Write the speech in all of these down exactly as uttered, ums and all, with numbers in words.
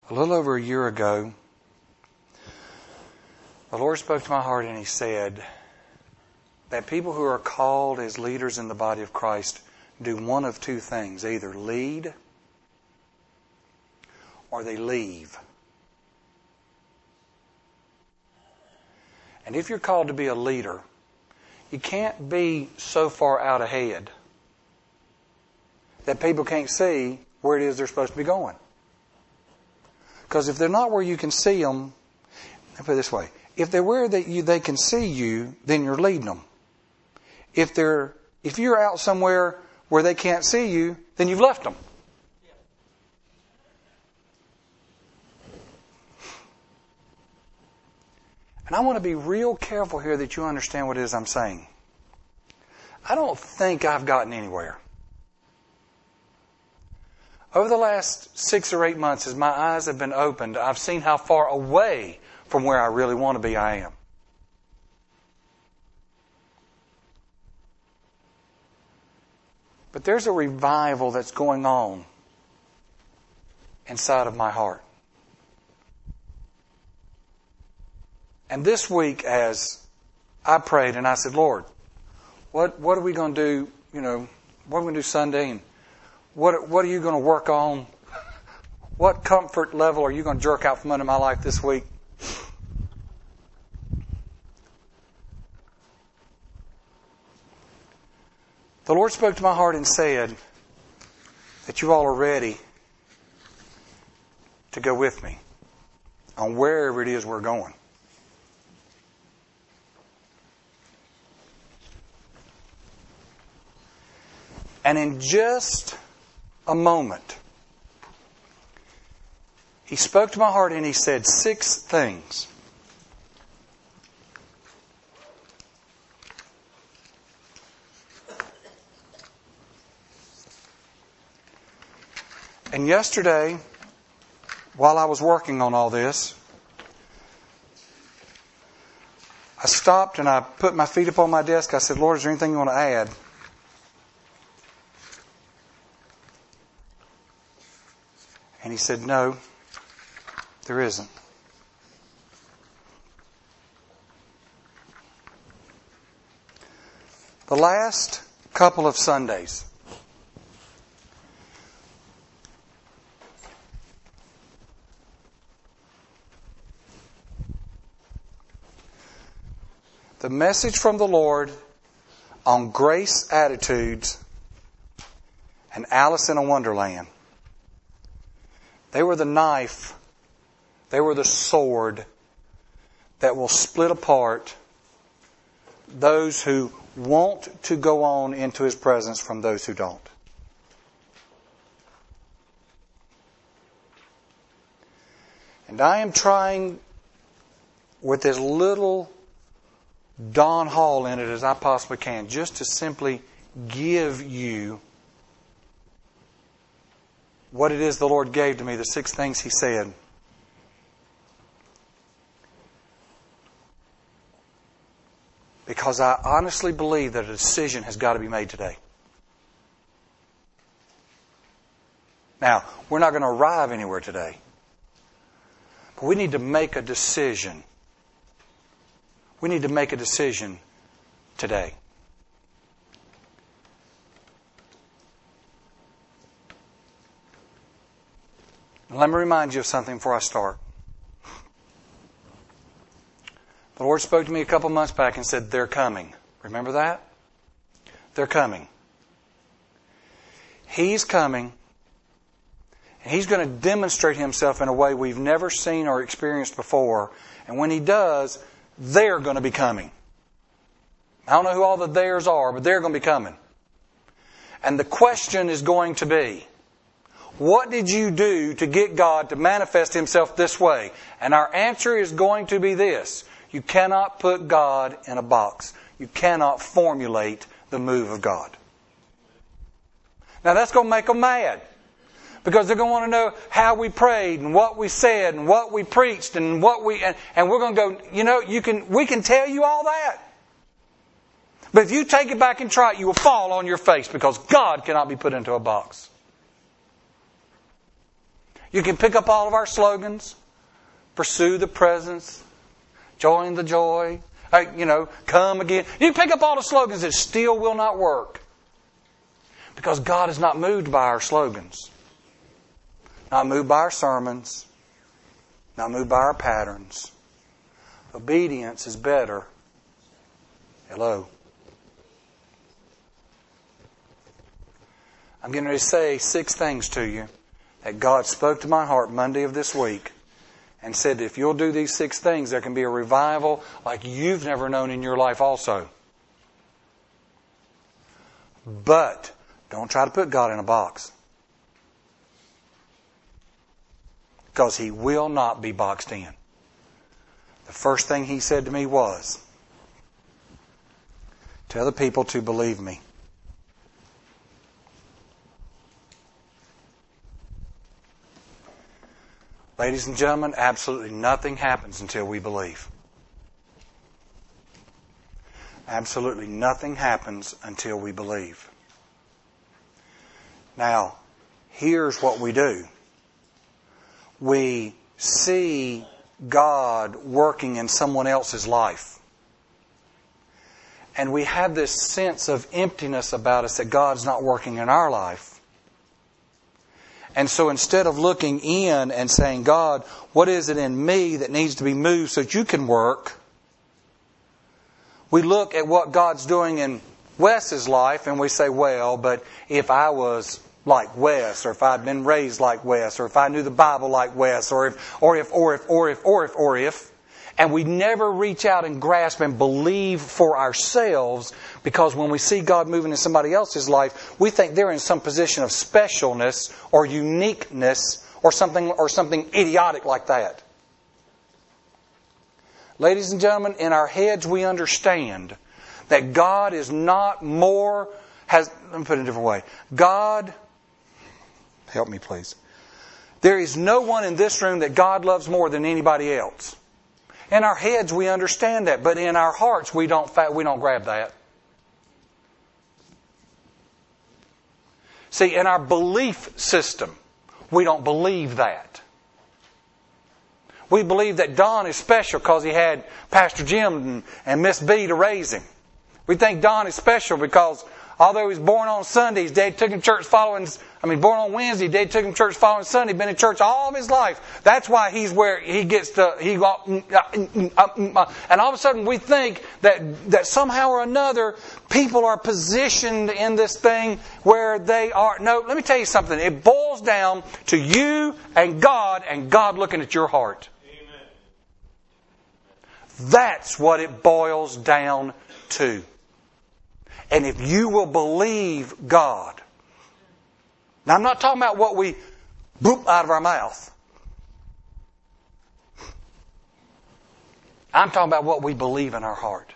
A little over a year ago, the Lord spoke to my heart and He said that people who are called as leaders in the body of Christ do one of two things. Either lead or they leave. And if you're called to be a leader, you can't be so far out ahead that people can't see where it is they're supposed to be going. Because if they're not where you can see them, let me put it this way. If they're where that you, they can see you, then you're leading them. If they're, if you're out somewhere where they can't see you, then you've left them. And I want to be real careful here that you understand what it is I'm saying. I don't think I've gotten anywhere. Over the last six or eight months, as my eyes have been opened, I've seen how far away from where I really want to be I am. But there's a revival that's going on inside of my heart. And this week, as I prayed and I said, Lord, what what are we going to do? You know, what are we going to do Sunday? And what what are you going to work on? What comfort level are you going to jerk out from under my life this week? The Lord spoke to my heart and said that you all are ready to go with me on wherever it is we're going. And in just a moment, He spoke to my heart and He said six things. And yesterday, while I was working on all this, I stopped and I put my feet up on my desk. I said, Lord, is there anything you want to add? And He said, no, there isn't. The last couple of Sundays, the message from the Lord on grace attitudes and Alice in a Wonderland, they were the knife, they were the sword that will split apart those who want to go on into His presence from those who don't. And I am trying with as little Don Hall in it as I possibly can, just to simply give you what it is the Lord gave to me, the six things He said. Because I honestly believe that a decision has got to be made today. Now, we're not going to arrive anywhere today. But we need to make a decision. We need to make a decision today. Let me remind you of something before I start. The Lord spoke to me a couple months back and said, they're coming. Remember that? They're coming. He's coming. And He's going to demonstrate Himself in a way we've never seen or experienced before. And when He does, they're going to be coming. I don't know who all the theirs are, but they're going to be coming. And the question is going to be, what did you do to get God to manifest Himself this way? And our answer is going to be this. You cannot put God in a box. You cannot formulate the move of God. Now that's going to make them mad. Because they're going to want to know how we prayed and what we said and what we preached and what we... And, and we're going to go, you know, you can we can tell you all that. But if you take it back and try it, you will fall on your face because God cannot be put into a box. You can pick up all of our slogans. Pursue the presence. Join the joy. Uh, you know, come again. You can pick up all the slogans that still will not work. Because God is not moved by our slogans. Not moved by our sermons. Not moved by our patterns. Obedience is better. Hello. I'm going to say six things to you that God spoke to my heart Monday of this week and said, if you'll do these six things, there can be a revival like you've never known in your life also. But don't try to put God in a box. Because He will not be boxed in. The first thing He said to me was, tell the people to believe me. Ladies and gentlemen, absolutely nothing happens until we believe. Absolutely nothing happens until we believe. Now, here's what we do. We see God working in someone else's life. And we have this sense of emptiness about us that God's not working in our life. And so instead of looking in and saying, God, what is it in me that needs to be moved so that you can work? We look at what God's doing in Wes's life and we say, well, but if I was like Wes, or if I'd been raised like Wes, or if I knew the Bible like Wes, or if, or if, or if, or if, or if, or if, and we never reach out and grasp and believe for ourselves, because when we see God moving in somebody else's life, we think they're in some position of specialness or uniqueness or something or something idiotic like that. Ladies and gentlemen, in our heads we understand that God is not more, has, let me put it a different way. God, help me please. There is no one in this room that God loves more than anybody else. In our heads we understand that, but in our hearts we don't we don't grab that. See, in our belief system, we don't believe that. We believe that Don is special because he had Pastor Jim and, and Miss B to raise him. We think Don is special because although he was born on Sunday, his dad took him to church following, I mean, born on Wednesday, dad took him to church following Sunday, been in church all of his life. That's why he's where he gets to, he, and all of a sudden we think that, that somehow or another people are positioned in this thing where they are, no, let me tell you something. It boils down to you and God and God looking at your heart. Amen. That's what it boils down to. And if you will believe God. Now I'm not talking about what we boop out of our mouth. I'm talking about what we believe in our heart.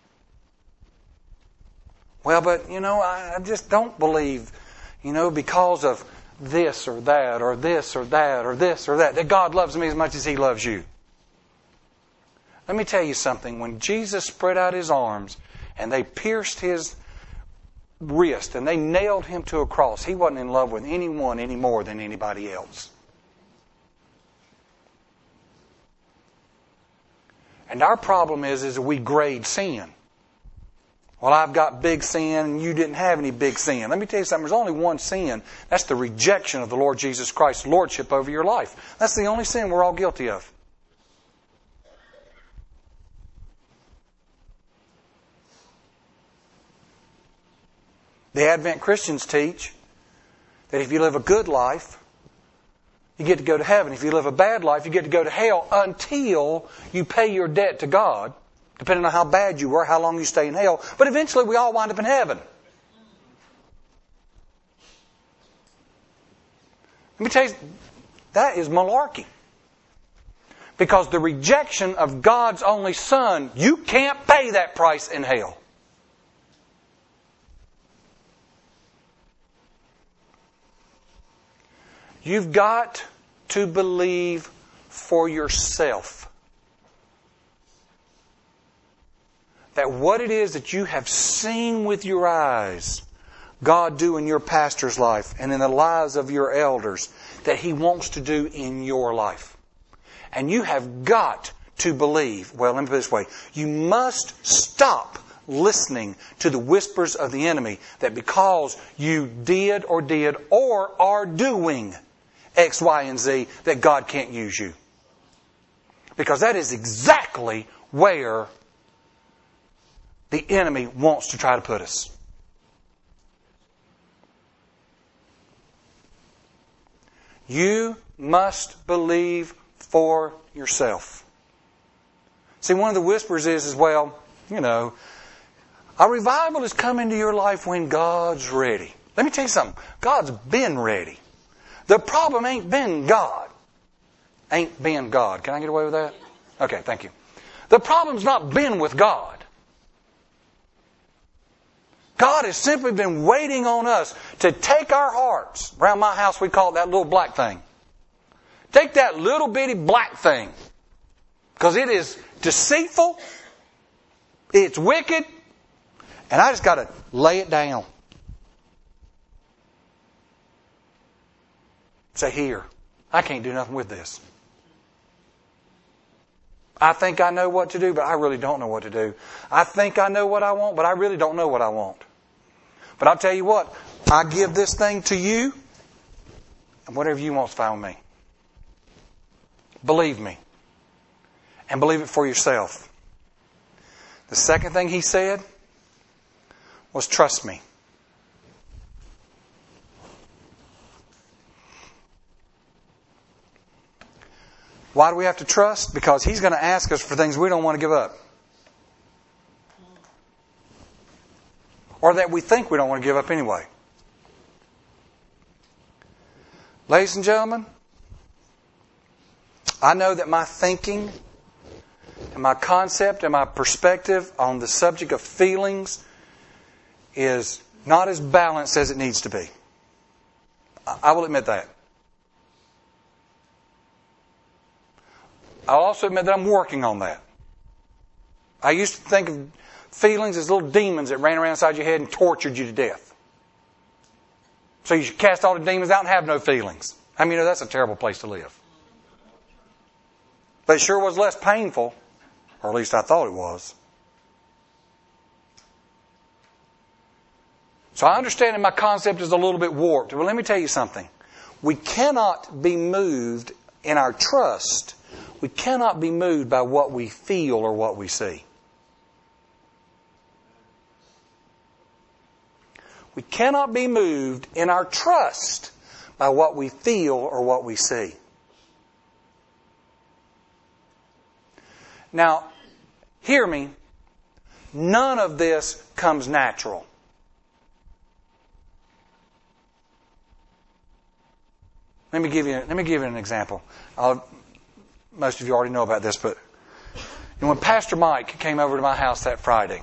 Well, but, you know, I, I just don't believe, you know, because of this or that or this or that or this or that, that God loves me as much as He loves you. Let me tell you something. When Jesus spread out His arms and they pierced His wrist and they nailed Him to a cross, He wasn't in love with anyone any more than anybody else. And our problem is, is we grade sin. Well, I've got big sin and you didn't have any big sin. Let me tell you something. There's only one sin. That's the rejection of the Lord Jesus Christ's lordship over your life. That's the only sin we're all guilty of. The Advent Christians teach that if you live a good life, you get to go to heaven. If you live a bad life, you get to go to hell until you pay your debt to God, depending on how bad you were, how long you stay in hell. But eventually we all wind up in heaven. Let me tell you, that is malarkey. Because the rejection of God's only Son, you can't pay that price in hell. You've got to believe for yourself that what it is that you have seen with your eyes, God do in your pastor's life and in the lives of your elders that He wants to do in your life. And you have got to believe, well, let me put it this way, you must stop listening to the whispers of the enemy that because you did or did or are doing X, Y, and Z, that God can't use you. Because that is exactly where the enemy wants to try to put us. You must believe for yourself. See, one of the whispers is as well, you know, a revival is coming to your life when God's ready. Let me tell you something. God's been ready. The problem ain't been God. Ain't been God. Can I get away with that? Okay, thank you. The problem's not been with God. God has simply been waiting on us to take our hearts. Around my house we call it that little black thing. Take that little bitty black thing. Because it is deceitful. It's wicked. And I just got to lay it down. Say, here, I can't do nothing with this. I think I know what to do, but I really don't know what to do. I think I know what I want, but I really don't know what I want. But I'll tell you what, I give this thing to you, and whatever you want is fine with me. Believe me. And believe it for yourself. The second thing he said was trust me. Why do we have to trust? Because He's going to ask us for things we don't want to give up. Or that we think we don't want to give up anyway. Ladies and gentlemen, I know that my thinking and my concept and my perspective on the subject of feelings is not as balanced as it needs to be. I will admit that. I'll also admit that I'm working on that. I used to think of feelings as little demons that ran around inside your head and tortured you to death. So you should cast all the demons out and have no feelings. I mean, you know, that's a terrible place to live. But it sure was less painful, or at least I thought it was. So I understand that my concept is a little bit warped. Well, let me tell you something. We cannot be moved in our trust. We cannot be moved by what we feel or what we see. We cannot be moved in our trust by what we feel or what we see. Now, hear me. None of this comes natural. Let me give you. Let me give you an example. I'll, most of you already know about this, but you know, when Pastor Mike came over to my house that Friday,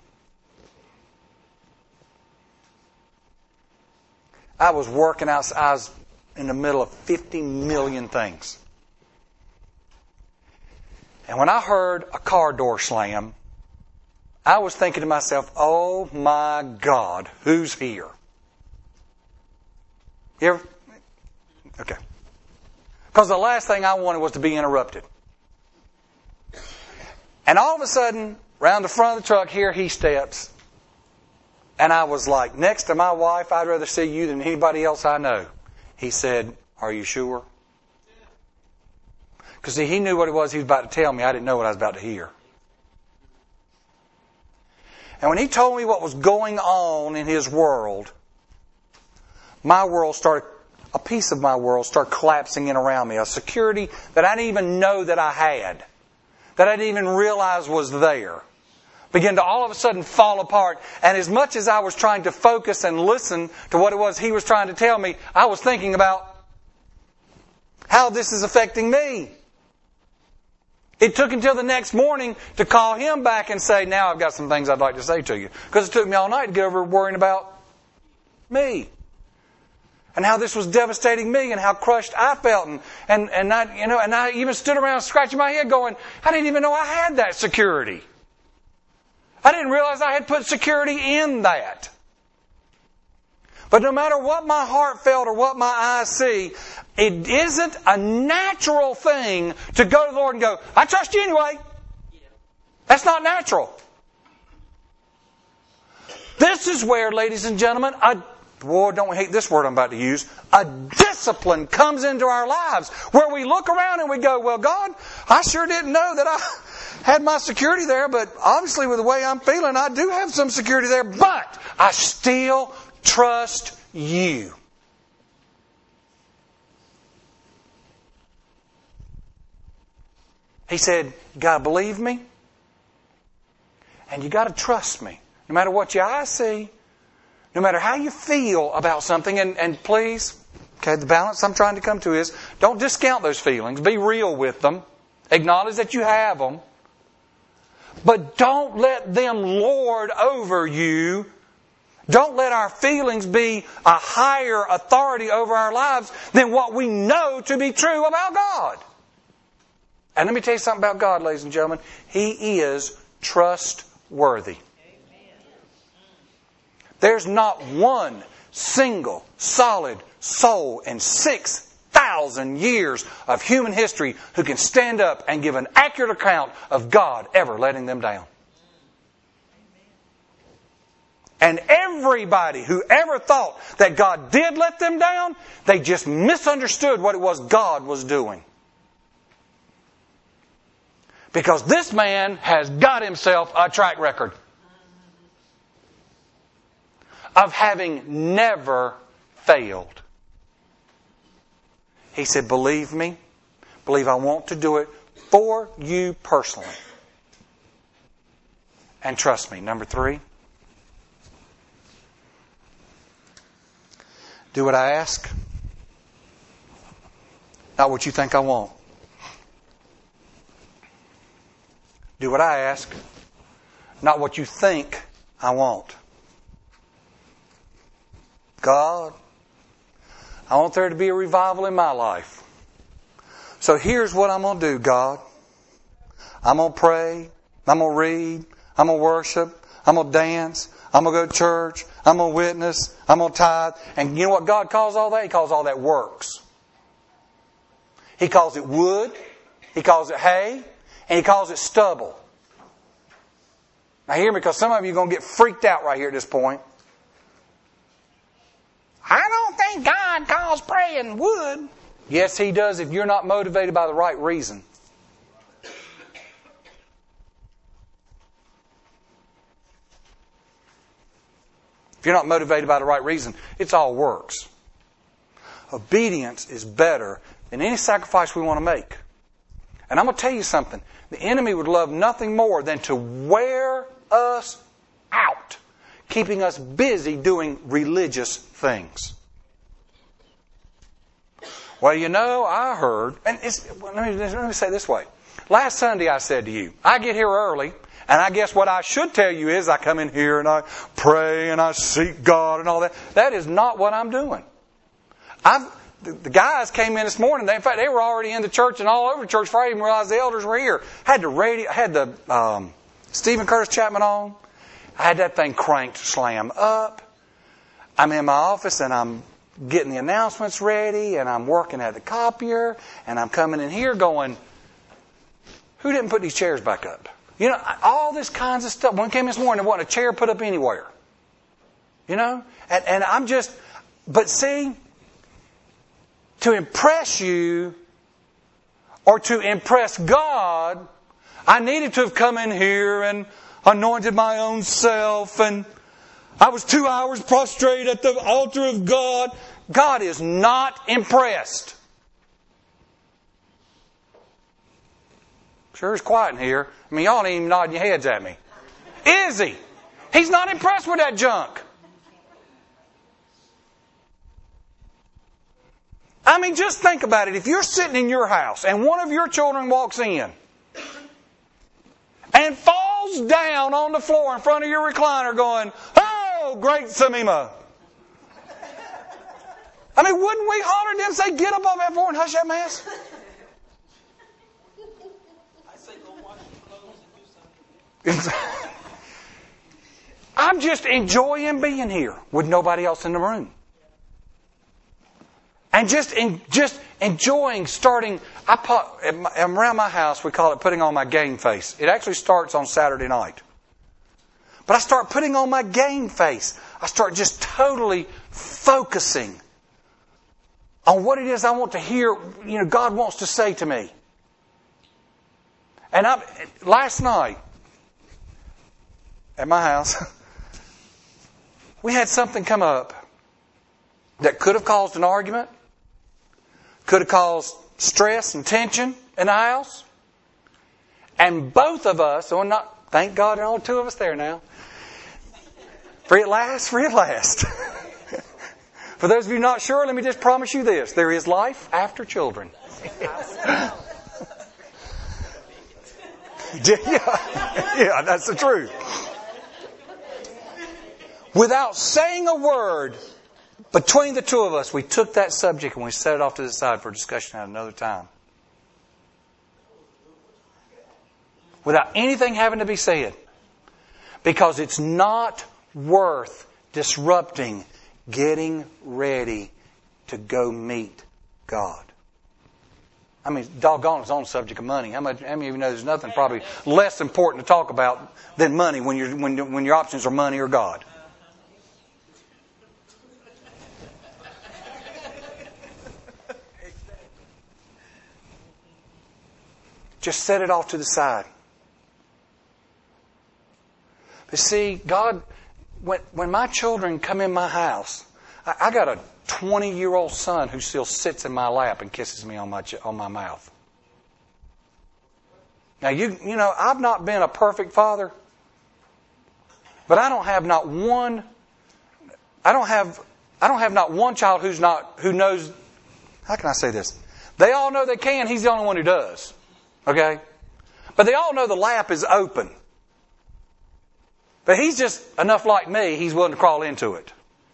I was working outside. I was in the middle of fifty million things. And when I heard a car door slam, I was thinking to myself, oh my God, who's here? You ever? Okay. Because the last thing I wanted was to be interrupted. And all of a sudden, round the front of the truck, here he steps. And I was like, next to my wife, I'd rather see you than anybody else I know. He said, are you sure? Because see, he knew what it was he was about to tell me. I didn't know what I was about to hear. And when he told me what was going on in his world, my world started, a piece of my world started collapsing in around me. A security that I didn't even know that I had, that I didn't even realize was there, began to all of a sudden fall apart. And as much as I was trying to focus and listen to what it was he was trying to tell me, I was thinking about how this is affecting me. It took until the next morning to call him back and say, now I've got some things I'd like to say to you. Because it took me all night to get over worrying about me. And how this was devastating me and how crushed I felt. And, and, and, I, you know, and I even stood around scratching my head going, I didn't even know I had that security. I didn't realize I had put security in that. But no matter what my heart felt or what my eyes see, it isn't a natural thing to go to the Lord and go, I trust you anyway. That's not natural. This is where, ladies and gentlemen, a, boy, don't we hate this word I'm about to use, a discipline comes into our lives where we look around and we go, well, God, I sure didn't know that I had my security there, but obviously with the way I'm feeling, I do have some security there, but I still trust you. He said, you got to believe me and you got to trust me. No matter what your eyes see, no matter how you feel about something, and, and please, okay, the balance I'm trying to come to is, don't discount those feelings. Be real with them. Acknowledge that you have them. But don't let them lord over you. Don't let our feelings be a higher authority over our lives than what we know to be true about God. And let me tell you something about God, ladies and gentlemen. He is trustworthy. There's not one single solid soul in six thousand years of human history who can stand up and give an accurate account of God ever letting them down. And everybody who ever thought that God did let them down, they just misunderstood what it was God was doing. Because this man has got himself a track record of having never failed. He said, believe me. Believe I want to do it for you personally. And trust me. Number three. Do what I ask. Not what you think I want. Do what I ask. Not what you think I want. God, I want there to be a revival in my life. So here's what I'm going to do, God. I'm going to pray. I'm going to read. I'm going to worship. I'm going to dance. I'm going to go to church. I'm going to witness. I'm going to tithe. And you know what God calls all that? He calls all that works. He calls it wood. He calls it hay. And He calls it stubble. Now hear me, because some of you are going to get freaked out right here at this point. I don't think God calls praying wood. Yes, He does if you're not motivated by the right reason. If you're not motivated by the right reason, it's all works. Obedience is better than any sacrifice we want to make. And I'm going to tell you something. The enemy would love nothing more than to wear us out, keeping us busy doing religious things. Well, you know, I heard, and it's, let me, let me say it this way. Last Sunday I said to you, I get here early, and I guess what I should tell you is I come in here and I pray and I seek God and all that. That is not what I'm doing. I've, the, the guys came in this morning. They, in fact, they were already in the church and all over the church before I even realized the elders were here. I had the radio, I had the um, Stephen Curtis Chapman on. I had that thing cranked slam up. I'm in my office and I'm getting the announcements ready and I'm working at the copier and I'm coming in here going, who didn't put these chairs back up? You know, all this kinds of stuff. When I came this morning, there wasn't a chair put up anywhere. You know? And, and I'm just, but see, to impress you or to impress God, I needed to have come in here and anointed my own self, and I was two hours prostrate at the altar of God. God is not impressed. Sure is quiet in here. I mean, y'all ain't even nodding your heads at me. Is He? He's not impressed with that junk. I mean, just think about it. If you're sitting in your house and one of your children walks in and falls down on the floor in front of your recliner going, oh, great Samima. I mean, wouldn't we holler at them and say, get up off that floor and hush that mess? I say go wash your clothes and do something. I'm just enjoying being here with nobody else in the room. And just in, just enjoying starting. I put, around my house, we call it putting on my game face. It actually starts on Saturday night. But I start putting on my game face. I start just totally focusing on what it is I want to hear, you know, God wants to say to me. And I, last night, at my house, we had something come up that could have caused an argument, could have caused stress and tension in the house. And both of us, oh, not, thank God there are only two of us there now. Free at last, free at last. For those of you not sure, let me just promise you this. There is life after children. yeah, yeah, that's the truth. Without saying a word between the two of us, we took that subject and we set it off to the side for discussion at another time. Without anything having to be said. Because it's not worth disrupting getting ready to go meet God. I mean, doggone, it's on the subject of money. How much? How many of you know there's nothing probably less important to talk about than money when you're when when your options are money or God? Just set it off to the side. But see, God, when when my children come in my house, I, I got a twenty-year-old son who still sits in my lap and kisses me on my on my mouth. Now, you you know, I've not been a perfect father, but I don't have not one. I don't have I don't have not one child who's not who knows. How can I say this? They all know they can. He's the only one who does. Okay, but they all know the lap is open. But he's just enough like me. He's willing to crawl into it.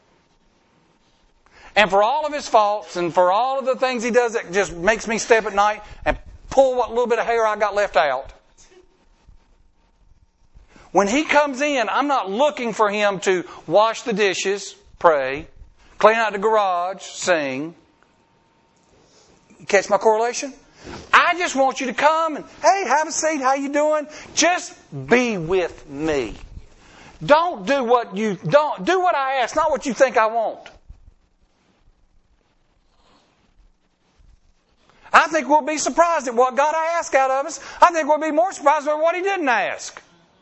And for all of his faults and for all of the things he does that just makes me stay up at night and pull what little bit of hair I got left out. When he comes in, I'm not looking for him to wash the dishes, pray, clean out the garage, sing. You catch my correlation? I just want you to come and, hey, have a seat. How you doing? Just be with me. Don't do what you don't do what I ask, not what you think I want. I think we'll be surprised at what God asked out of us. I think we'll be more surprised at what He didn't ask.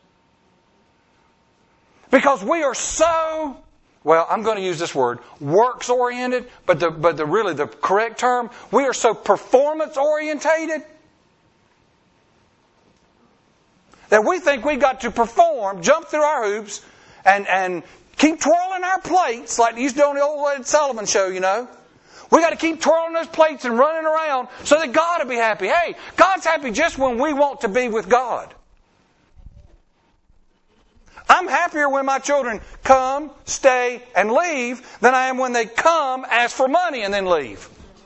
Because we are so, well, I'm going to use this word, works oriented, but the but the really the correct term, we are so performance orientated that we think we've got to perform, jump through our hoops, and, and keep twirling our plates like they used to do on the old Ed Sullivan show, you know. We got to keep twirling those plates and running around so that God will be happy. Hey, God's happy just when we want to be with God. I'm happier when my children come, stay, and leave than I am when they come, ask for money, and then leave.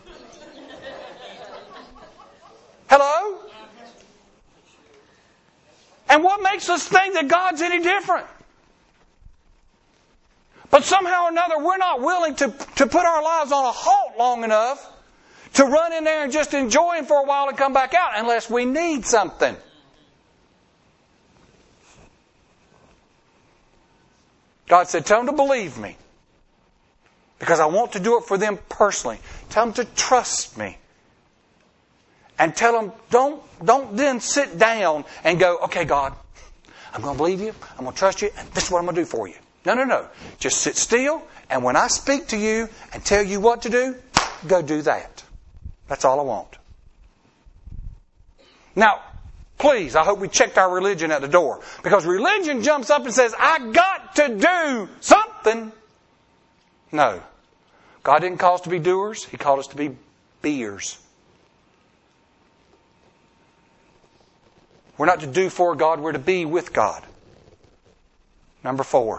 Hello? And what makes us think that God's any different? But somehow or another, we're not willing to, to put our lives on a halt long enough to run in there and just enjoy Him for a while and come back out unless we need something. God said, tell them to believe me. Because I want to do it for them personally. Tell them to trust me. And tell them, don't, don't then sit down and go, okay, God, I'm going to believe you. I'm going to trust you. And this is what I'm going to do for you. No, no, no. Just sit still. And when I speak to you and tell you what to do, go do that. That's all I want. Now, please, I hope we checked our religion at the door. Because religion jumps up and says, I got to do something. No. God didn't call us to be doers. He called us to be beers. We're not to do for God. We're to be with God. Number four.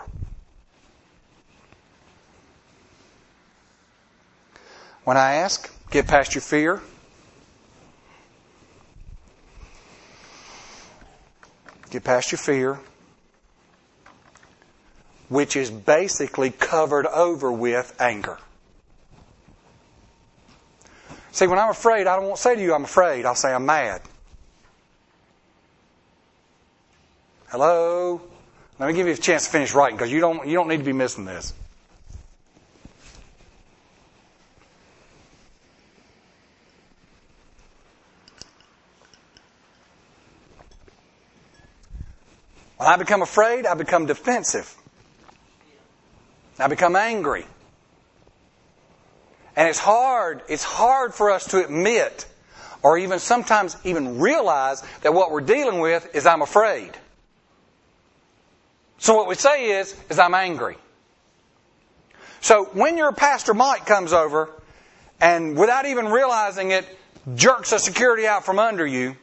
When I ask, get past your fear. Get past your fear, which is basically covered over with anger. See, when I'm afraid, I won't say to you, I'm afraid. I'll say, I'm mad. Hello? Let me give you a chance to finish writing, because you don't, you don't need to be missing this. When I become afraid, I become defensive. I become angry. And it's hard, it's hard for us to admit, or even sometimes even realize, that what we're dealing with is I'm afraid. So what we say is, is I'm angry. So when your Pastor Mike comes over, and without even realizing it, jerks a security out from under you,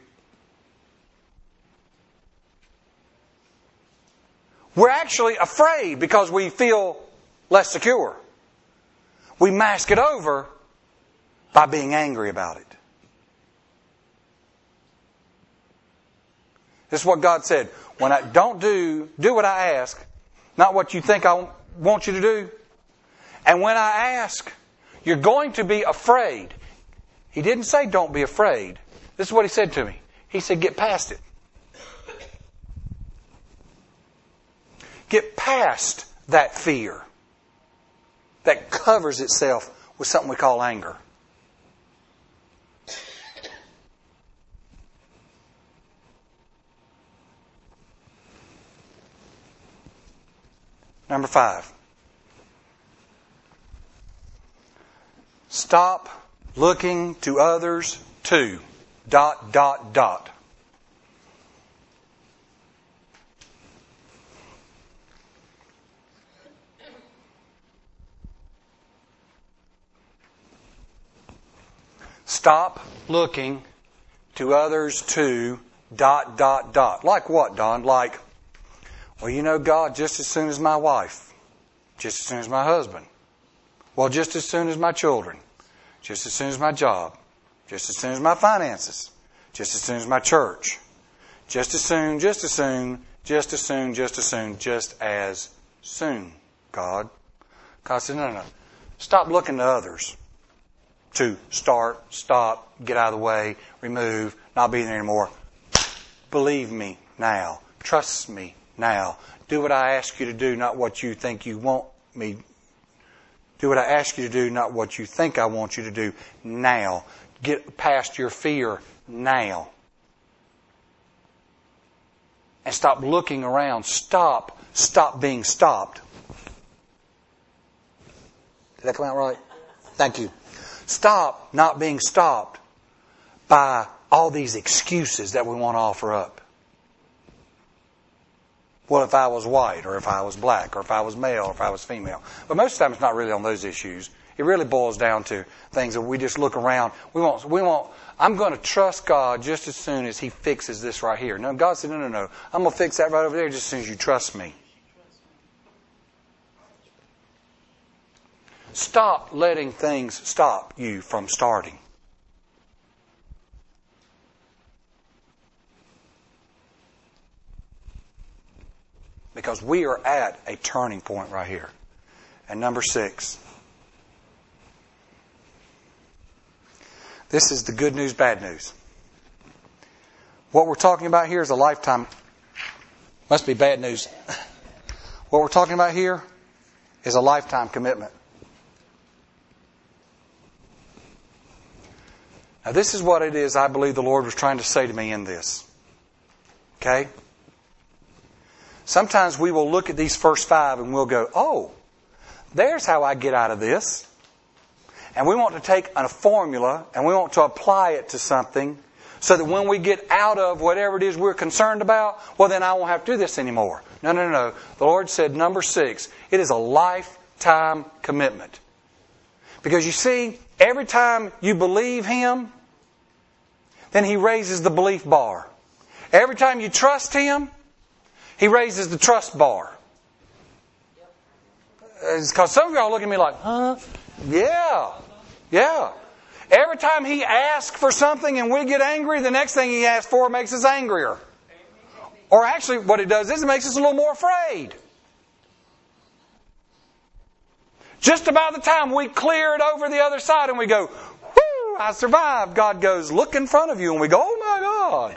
we're actually afraid because we feel less secure. We mask it over by being angry about it. This is what God said. When I don't do, do what I ask, not what you think I want you to do. And when I ask, you're going to be afraid. He didn't say don't be afraid. This is what He said to me. He said get past it. Get past that fear that covers itself with something we call anger. Number five. Stop looking to others to dot, dot, dot. Stop looking to others to dot, dot, dot. Like what, Don? Like, well, you know, God, just as soon as my wife, just as soon as my husband, well, just as soon as my children, just as soon as my job, just as soon as my finances, just as soon as my church, just as soon, just as soon, just as soon, just as soon, just as soon, God. God said, no, no, no. Stop looking to others to start, stop, get out of the way, remove, not be there anymore. Believe me now. Trust me now. Do what I ask you to do, not what you think you want me. Do what I ask you to do, not what you think I want you to do now. Get past your fear now. And stop looking around. Stop. Stop being stopped. Did that come out right? Thank you. Stop not being stopped by all these excuses that we want to offer up. What if I was white, or if I was black, or if I was male, or if I was female? But most of the time it's not really on those issues. It really boils down to things that we just look around. We want, we want, I'm going to trust God just as soon as He fixes this right here. No, God said, no, no, no. I'm going to fix that right over there just as soon as you trust me. Stop letting things stop you from starting. Because we are at a turning point right here. And number six. This is the good news, bad news. What we're talking about here is a lifetime. Must be bad news. What we're talking about here is a lifetime commitment. Now, this is what it is I believe the Lord was trying to say to me in this. Okay? Sometimes we will look at these first five and we'll go, oh, there's how I get out of this. And we want to take a formula and we want to apply it to something so that when we get out of whatever it is we're concerned about, well, then I won't have to do this anymore. No, no, no. The Lord said, number six, it is a lifetime commitment. Because you see, every time you believe Him, then He raises the belief bar. Every time you trust Him, He raises the trust bar. It's because some of y'all look at me like, huh? Yeah. Yeah. Every time He asks for something and we get angry, the next thing He asks for makes us angrier. Or actually, what it does is it makes us a little more afraid. Just about the time we clear it over the other side and we go, whoo, woo, I survived. God goes, look in front of you. And we go, oh my God.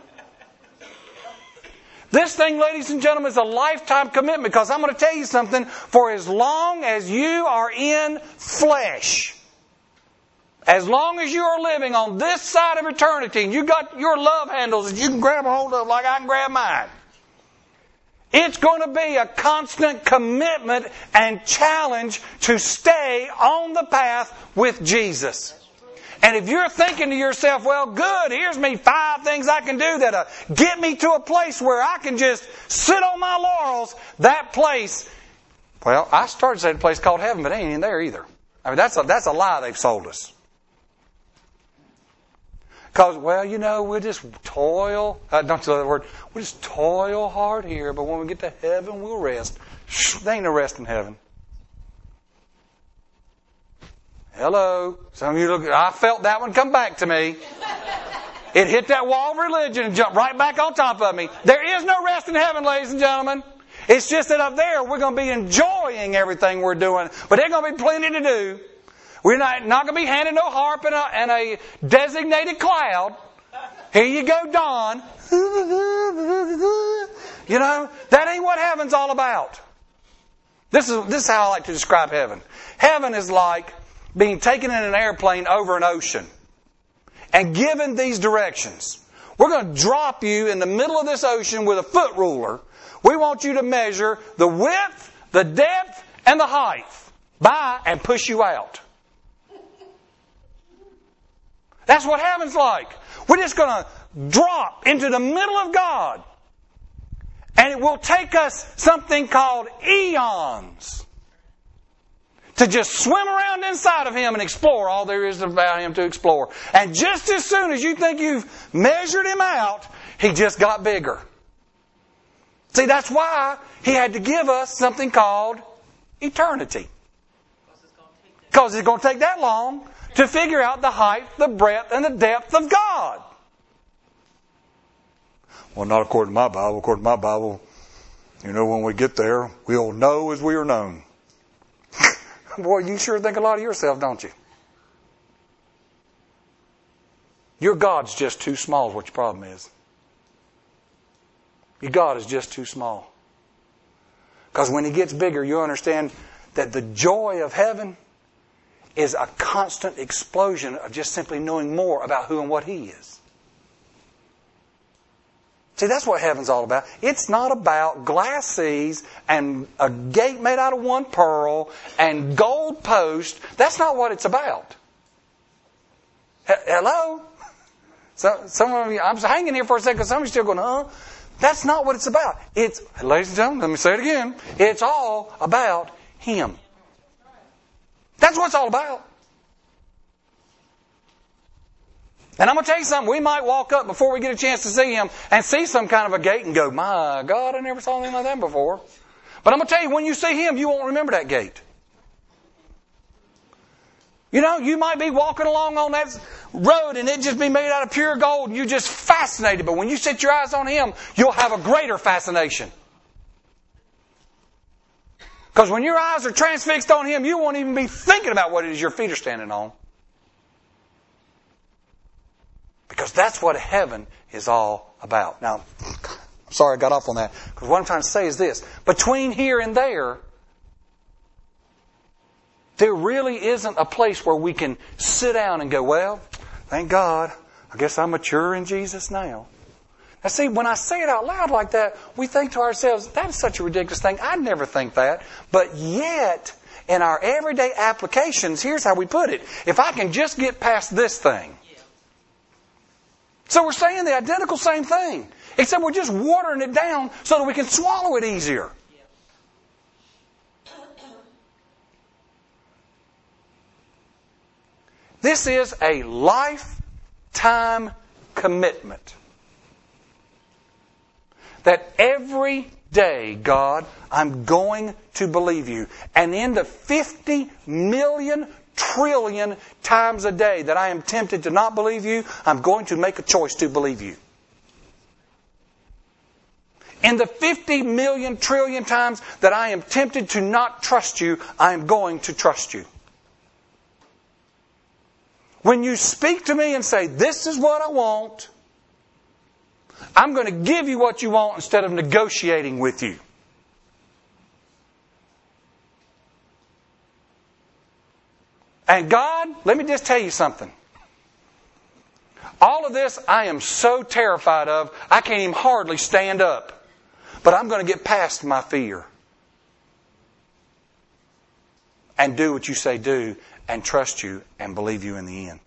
This thing, ladies and gentlemen, is a lifetime commitment, because I'm going to tell you something. For as long as you are in flesh, as long as you are living on this side of eternity, and you got your love handles that you can grab a hold of like I can grab mine, it's going to be a constant commitment and challenge to stay on the path with Jesus. And if you're thinking to yourself, well, good, here's me five things I can do that'll get me to a place where I can just sit on my laurels, that place, well, I started to say a place called heaven, but it ain't in there either. I mean, that's a, that's a lie they've sold us. Because, well, you know, we'll just toil. Uh, don't say that word. We'll just toil hard here, but when we get to heaven, we'll rest. Shh, there ain't no rest in heaven. Hello. Some of you look, I felt that one come back to me. It hit that wall of religion and jumped right back on top of me. There is no rest in heaven, ladies and gentlemen. It's just that up there, we're going to be enjoying everything we're doing, but there's going to be plenty to do. We're not, not going to be handed no harp and a, and a designated cloud. Here you go, Don. You know, that ain't what heaven's all about. This is, this is how I like to describe heaven. Heaven is like being taken in an airplane over an ocean and given these directions. We're going to drop you in the middle of this ocean with a foot ruler. We want you to measure the width, the depth, and the height by and push you out. That's what heaven's like. We're just going to drop into the middle of God. And it will take us something called eons to just swim around inside of Him and explore all there is about Him to explore. And just as soon as you think you've measured Him out, He just got bigger. See, that's why He had to give us something called eternity. Because it's going to take that long to figure out the height, the breadth, and the depth of God. Well, not according to my Bible. According to my Bible, you know, when we get there, we'll know as we are known. Boy, you sure think a lot of yourself, don't you? Your God's just too small is what your problem is. Your God is just too small. Because when He gets bigger, you understand that the joy of heaven is a constant explosion of just simply knowing more about who and what He is. See, that's what heaven's all about. It's not about glass seas and a gate made out of one pearl and gold post. That's not what it's about. H- Hello? So, some of you, I'm hanging here for a second. Some of you still going, huh? That's not what it's about. It's, ladies and gentlemen, let me say it again. It's all about Him. That's what it's all about. And I'm going to tell you something. We might walk up before we get a chance to see Him and see some kind of a gate and go, my God, I never saw anything like that before. But I'm going to tell you, when you see Him, you won't remember that gate. You know, you might be walking along on that road and it just be made out of pure gold and you're just fascinated. But when you set your eyes on Him, you'll have a greater fascination. Because when your eyes are transfixed on Him, you won't even be thinking about what it is your feet are standing on. Because that's what heaven is all about. Now, I'm sorry I got off on that. Because what I'm trying to say is this. Between here and there, there really isn't a place where we can sit down and go, well, thank God, I guess I'm mature in Jesus now. Now see, when I say it out loud like that, we think to ourselves, that is such a ridiculous thing. I'd never think that. But yet, in our everyday applications, here's how we put it. If I can just get past this thing. So we're saying the identical same thing. Except we're just watering it down so that we can swallow it easier. This is a lifetime commitment. That every day, God, I'm going to believe You. And in the fifty million trillion times a day that I am tempted to not believe You, I'm going to make a choice to believe You. In the fifty million trillion times that I am tempted to not trust You, I am going to trust You. When you speak to me and say, this is what I want, I'm going to give you what you want instead of negotiating with you. And God, let me just tell you something. All of this I am so terrified of, I can't even hardly stand up. But I'm going to get past my fear. And do what you say do, and trust you, and believe you in the end.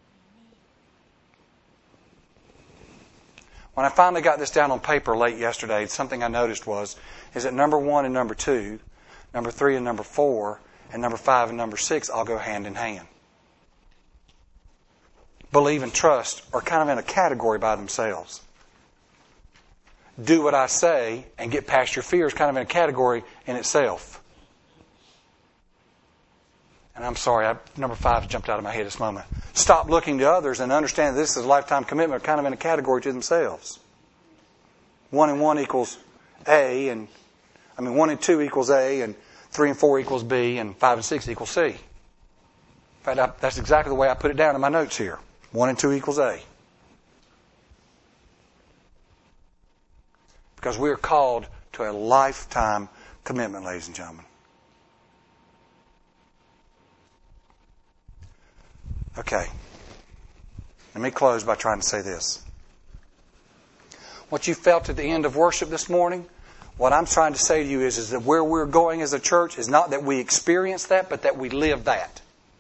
When I finally got this down on paper late yesterday, something I noticed was, is that number one and number two, number three and number four, and number five and number six all go hand in hand. Believe and trust are kind of in a category by themselves. Do what I say and get past your fear is kind of in a category in itself. And I'm sorry, I, number five jumped out of my head this moment. Stop looking to others and understand that this is a lifetime commitment, are kind of in a category to themselves. One and one equals A, and I mean one and two equals A, and three and four equals B, and five and six equals C. In fact, I, that's exactly the way I put it down in my notes here. One and two equals A. Because we are called to a lifetime commitment, ladies and gentlemen. Okay. Let me close by trying to say this. What you felt at the end of worship this morning, what I'm trying to say to you is, is that where we're going as a church is not that we experience that, but that we live that.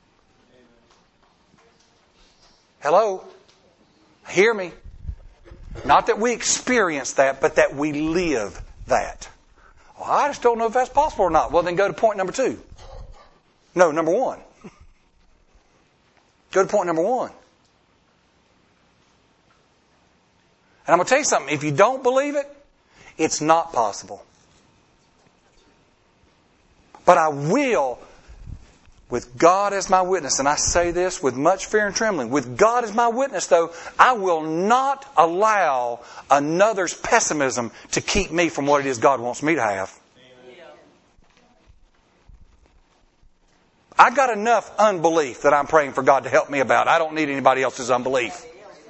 Hello? Hear me? Not that we experience that, but that we live that. Well, I just don't know if that's possible or not. Well, then go to point number two. No, number one. Go to point number one. And I'm going to tell you something. If you don't believe it, it's not possible. But I will, with God as my witness, and I say this with much fear and trembling, with God as my witness, though, I will not allow another's pessimism to keep me from what it is God wants me to have. I got enough unbelief that I'm praying for God to help me about. I don't need anybody else's unbelief.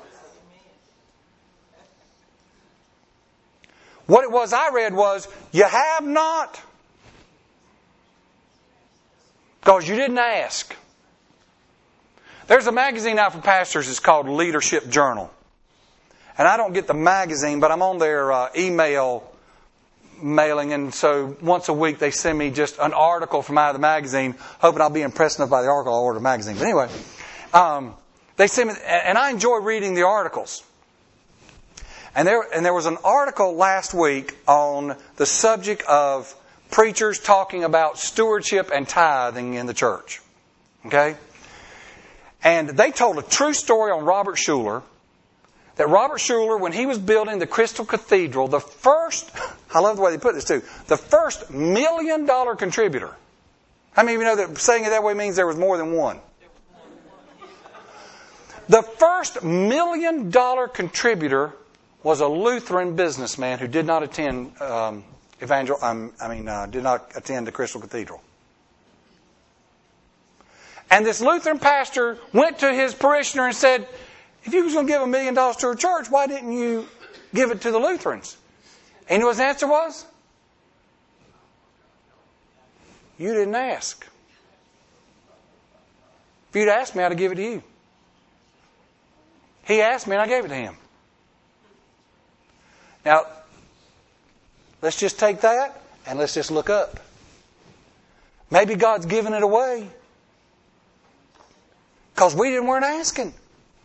What it was I read was, you have not because you didn't ask. There's a magazine out for pastors. It's called Leadership Journal. And I don't get the magazine, but I'm on their uh, email mailing, and so once a week they send me just an article from out of the magazine, hoping I'll be impressed enough by the article I'll order a magazine. But anyway, um, they send me, and I enjoy reading the articles. And there, and there was an article last week on the subject of preachers talking about stewardship and tithing in the church. Okay? And they told a true story on Robert Schuller. That Robert Schuller, when he was building the Crystal Cathedral, the first, I love the way they put this too, the first million dollar contributor. How many of you know that saying it that way means there was more than one? The first million dollar contributor was a Lutheran businessman who did not attend um, evangel. Um, I mean, uh, did not attend the Crystal Cathedral. And this Lutheran pastor went to his parishioner and said, if you was going to give a million dollars to a church, why didn't you give it to the Lutherans? And you know what his answer was? You didn't ask. If you'd asked me, I'd have given it to you. He asked me and I gave it to him. Now, let's just take that and let's just look up. Maybe God's giving it away because we didn't weren't asking.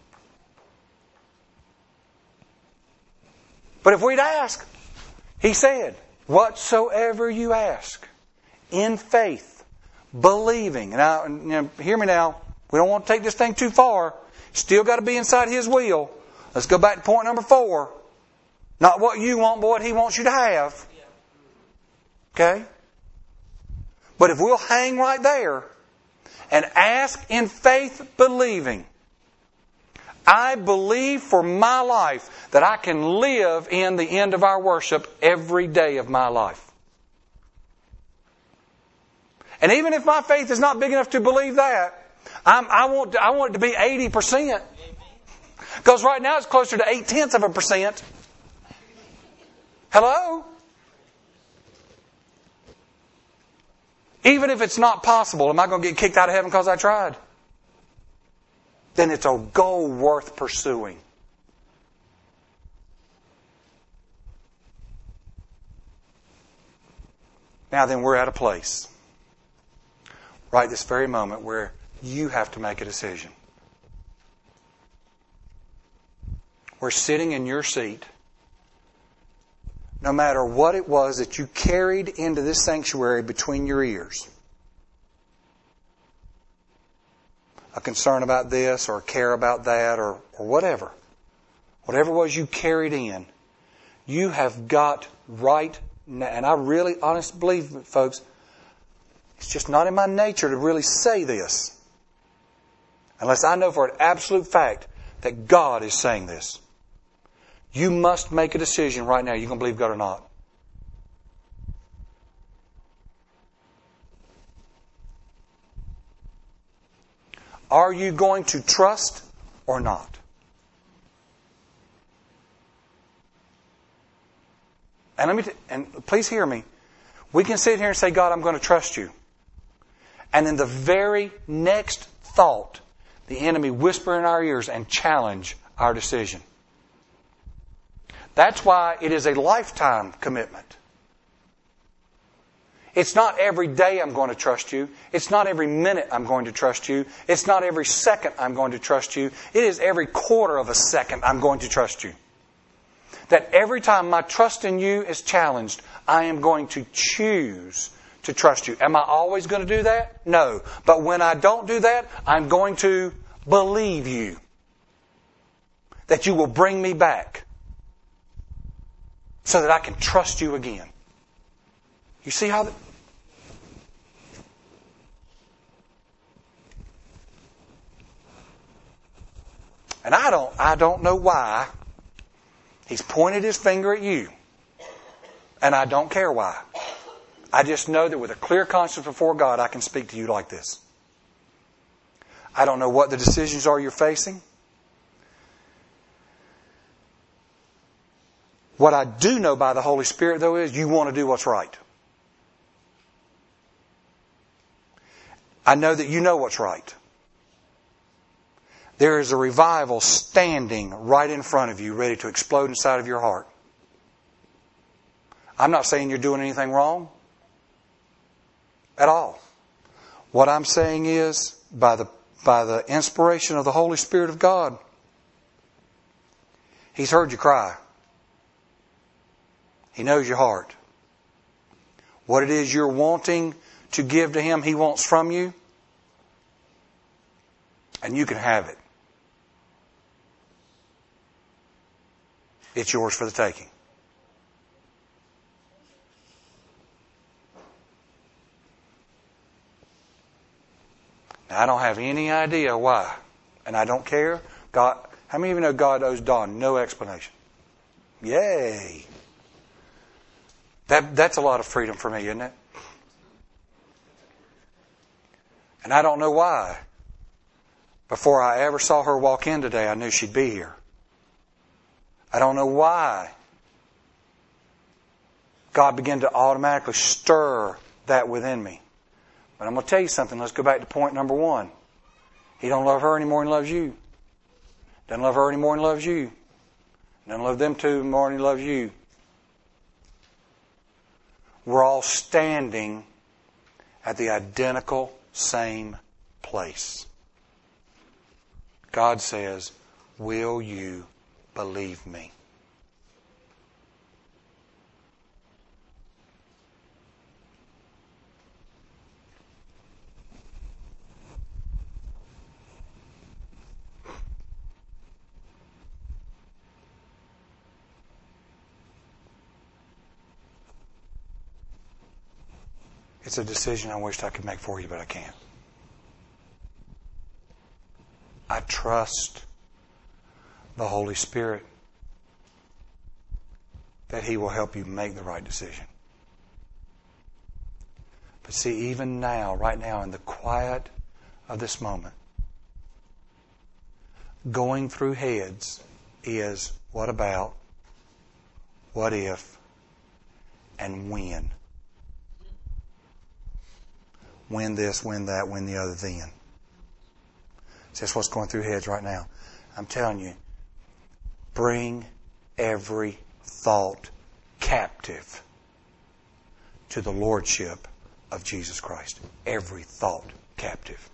But if we'd ask, He said, whatsoever you ask, in faith, believing. Now, you know, hear me now. We don't want to take this thing too far. Still got to be inside His will. Let's go back to point number four. Not what you want, but what He wants you to have. Okay? But if we'll hang right there and ask in faith, believing, I believe for my life that I can live in the end of our worship every day of my life. And even if my faith is not big enough to believe that, I'm, I want to, I want it to be eighty percent. Because right now it's closer to eight tenths of a percent. Hello? Even if it's not possible, am I going to get kicked out of heaven because I tried? Then it's a goal worth pursuing. Now then, we're at a place, right this very moment, where you have to make a decision. We're sitting in your seat. No matter what it was that you carried into this sanctuary between your ears, a concern about this or a care about that or, or whatever, whatever it was you carried in, you have got right now, and I really honestly believe, folks, it's just not in my nature to really say this unless I know for an absolute fact that God is saying this. You must make a decision right now. You're going to believe God or not. Are you going to trust or not? And let me t- and please hear me. We can sit here and say, God, I'm going to trust you. And in the very next thought, the enemy whisper in our ears and challenge our decision. That's why it is a lifetime commitment. It's not every day I'm going to trust you. It's not every minute I'm going to trust you. It's not every second I'm going to trust you. It is every quarter of a second I'm going to trust you. That every time my trust in you is challenged, I am going to choose to trust you. Am I always going to do that? No. But when I don't do that, I'm going to believe you. That you will bring me back. So that I can trust you again. You see how... The, and I don't, I don't know why He's pointed His finger at you. And I don't care why. I just know that with a clear conscience before God, I can speak to you like this. I don't know what the decisions are you're facing. What I do know by the Holy Spirit, though, is you want to do what's right. I know that you know what's right. There is a revival standing right in front of you, ready to explode inside of your heart. I'm not saying you're doing anything wrong at all. What I'm saying is, by the, by the inspiration of the Holy Spirit of God, He's heard you cry. He knows your heart. What it is you're wanting to give to Him, He wants from you. And you can have it. It's yours for the taking. Now, I don't have any idea why. And I don't care. God, how many of you know God owes Don no explanation? Yay! That, that's a lot of freedom for me, isn't it? And I don't know why. Before I ever saw her walk in today, I knew she'd be here. I don't know why God began to automatically stir that within me. But I'm going to tell you something. Let's go back to point number one. He don't love her any more than he loves you. Doesn't love her any more than he loves you. Doesn't love them two more than he loves you. We're all standing at the identical same place. God says, will you believe me? It's a decision I wished I could make for you, but I can't. I trust the Holy Spirit that He will help you make the right decision. But see, even now, right now, in the quiet of this moment. Going through heads is what about, what if, and when. When this, when that, when the other, then. So that's what's going through heads right now. I'm telling you, bring every thought captive to the lordship of Jesus Christ. Every thought captive.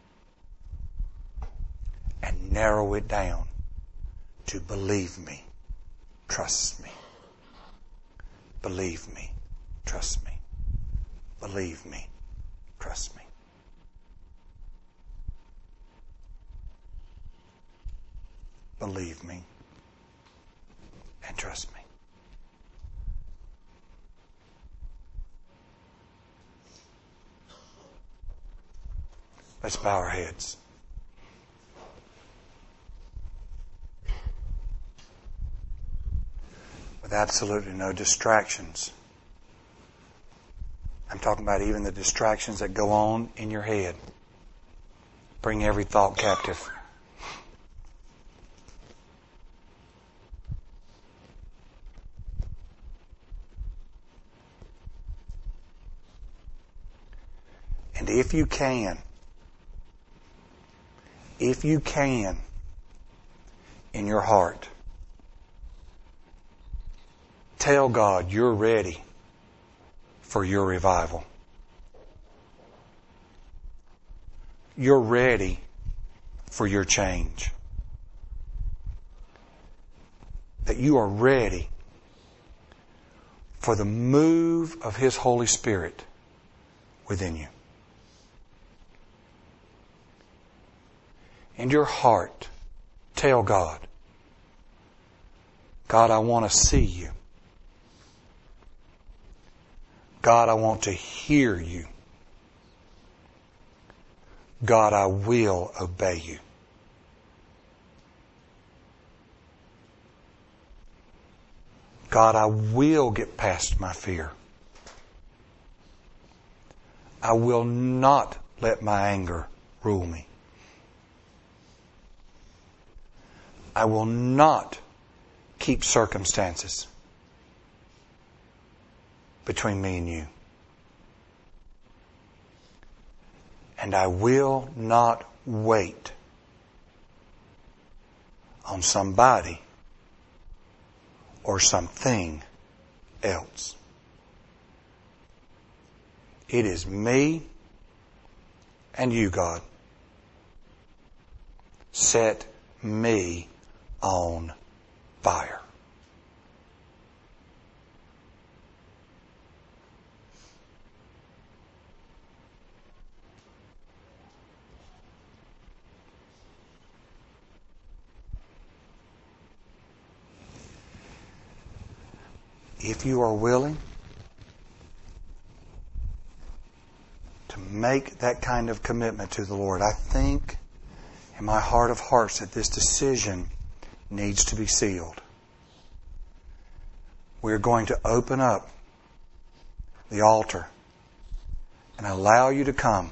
And narrow it down to believe me, trust me. Believe me, trust me. Believe me, trust me. Believe me and trust me. Let's bow our heads. With absolutely no distractions. I'm talking about even the distractions that go on in your head. Bring every thought captive. And if you can, if you can, in your heart, tell God you're ready for your revival. You're ready for your change. That you are ready for the move of His Holy Spirit within you. In your heart, tell God, God, I want to see you. God, I want to hear you. God, I will obey you. God, I will get past my fear. I will not let my anger rule me. I will not keep circumstances between me and you. And I will not wait on somebody or something else. It is me and you, God. Set me on fire. If you are willing to make that kind of commitment to the Lord, I think in my heart of hearts that this decision needs to be sealed. We're going to open up the altar and allow you to come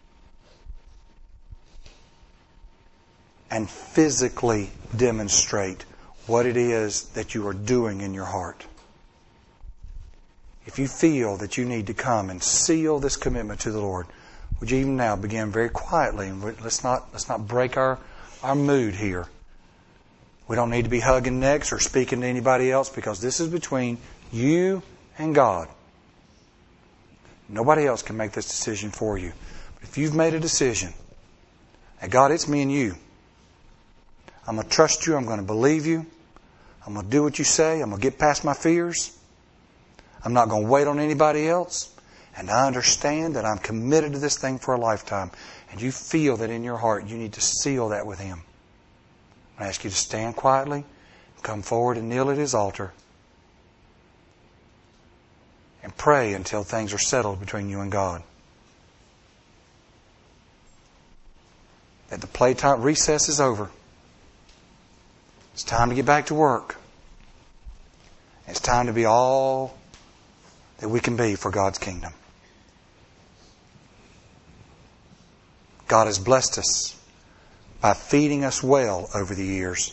and physically demonstrate what it is that you are doing in your heart. If you feel that you need to come and seal this commitment to the Lord, would you even now begin very quietly, and let's not let's not break our, our mood here. We don't need to be hugging necks or speaking to anybody else, because this is between you and God. Nobody else can make this decision for you. But if you've made a decision, and God, it's me and you. I'm going to trust you. I'm going to believe you. I'm going to do what you say. I'm going to get past my fears. I'm not going to wait on anybody else. And I understand that I'm committed to this thing for a lifetime. And you feel that in your heart you need to seal that with Him. I ask you to stand quietly, come forward and kneel at His altar, and pray until things are settled between you and God. That the playtime recess is over. It's time to get back to work. It's time to be all that we can be for God's kingdom. God has blessed us by feeding us well over the years.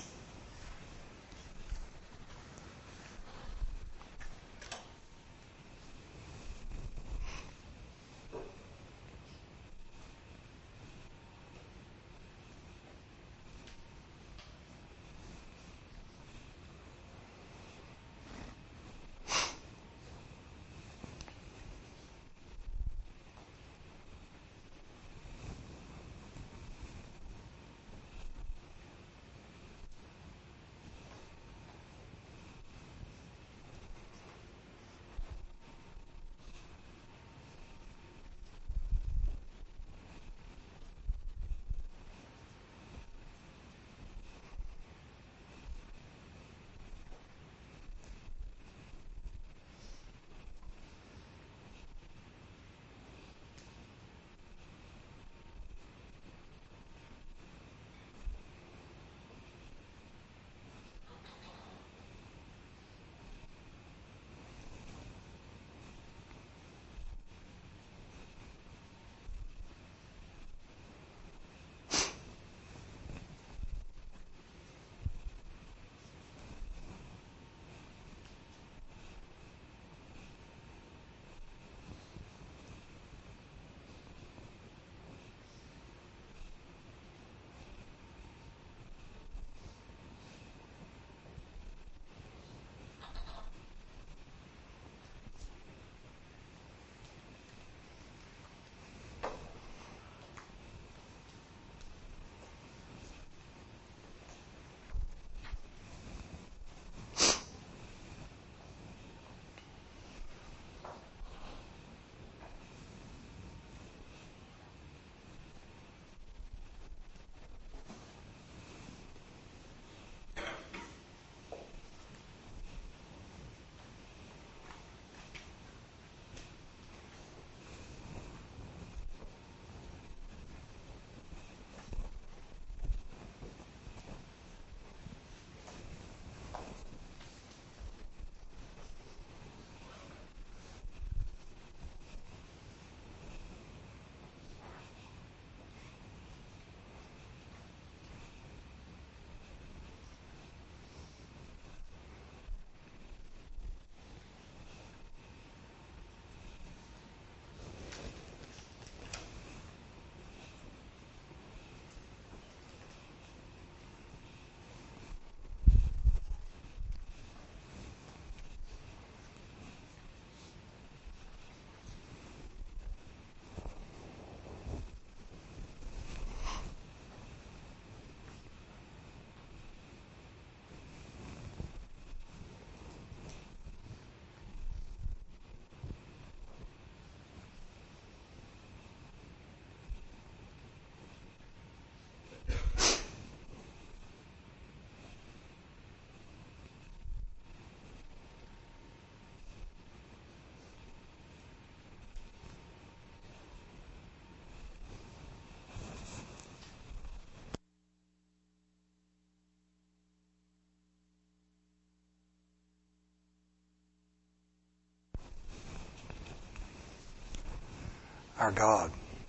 Our God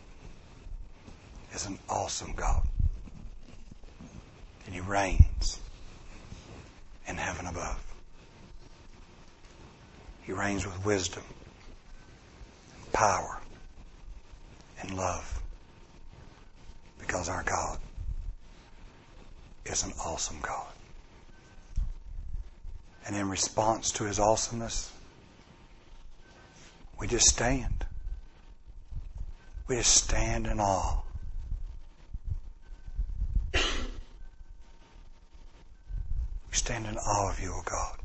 is an awesome God. And He reigns in heaven above. He reigns with wisdom, and power, and love. Because our God is an awesome God. And in response to His awesomeness, we just stand. We just stand in awe. We stand in awe of You, O God.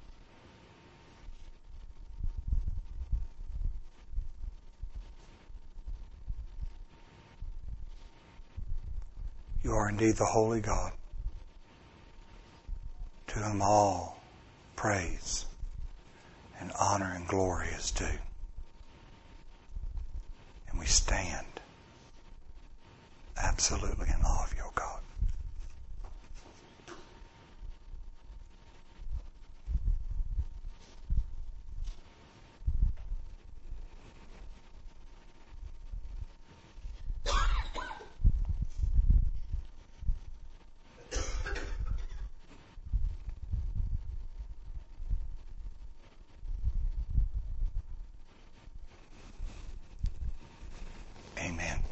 You are indeed the holy God, to whom all praise and honor and glory is due. And we stand absolutely in awe of You, O God. Amen.